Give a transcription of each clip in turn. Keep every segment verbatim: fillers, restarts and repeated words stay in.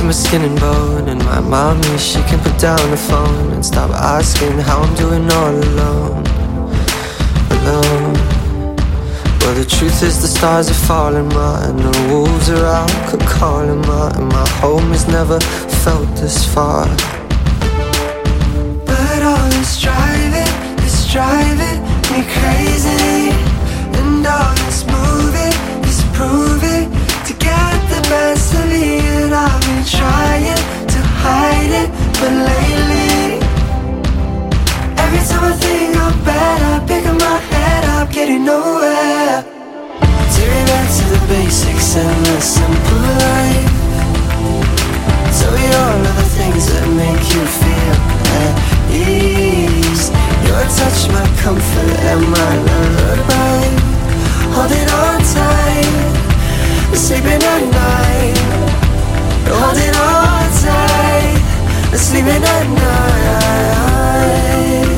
to my skin and bone. And my mommy, she can put down the phone and stop asking how I'm doing all alone. Alone. Well, the truth is the stars are falling, ma, and the wolves are out could call them, ma, and my home has never felt this far. But all this driving, this driving me crazy, and all this moving is proving to get the best of me. And I've been trying to hide it, but lately every time I think I'm better, picking my head up, getting nowhere. Tearing back to the basics and the simple life. Tell me all of the things that make you feel at ease. Your touch, my comfort, and my lullaby. Holding on tight, sleeping at night. Holding on tight, sleeping at night.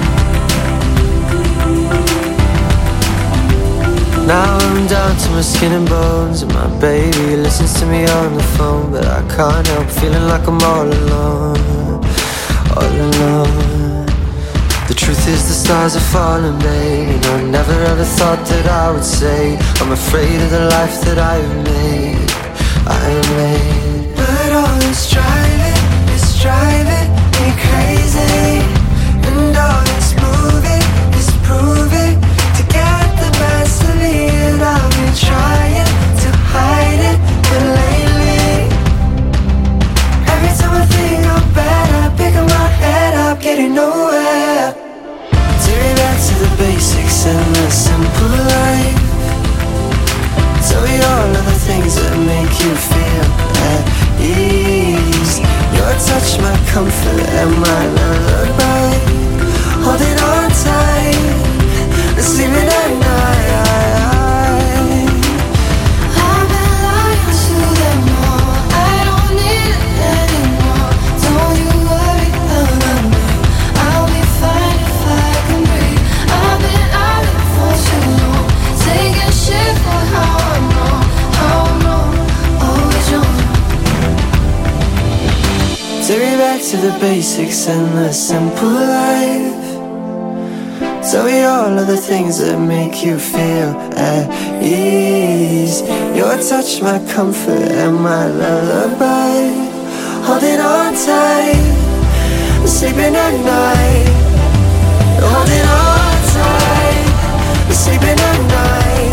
Now I'm down to my skin and bones, and my baby listens to me on the phone. But I can't help feeling like I'm all alone, all alone. The truth is the stars are falling, babe, and I never ever thought that I would say I'm afraid of the life that I have made, I have made. But all this driving, is driving me crazy, and all this moving is proving to get the best of me. And I've been trying to hide it, but lately every time I think I'm better, picking my head up, getting nowhere. Tearing back to the basics and the simple life. Tell me all of the things that make you feel at ease. Your touch, my comfort, and my lullaby. Holding on tight, sleeping at night. I've been lying to them all. I don't need it anymore. Don't you worry about me. I'll be fine if I can breathe. I've been out it for too long, taking shit for how I'm wrong, how I'm wrong, always wrong. Take me back to the basics and the simple life. Tell me all of the things that make you feel at ease. Your touch, my comfort, and my lullaby. Holding on tight, sleeping at night. Holding on tight, sleeping at night.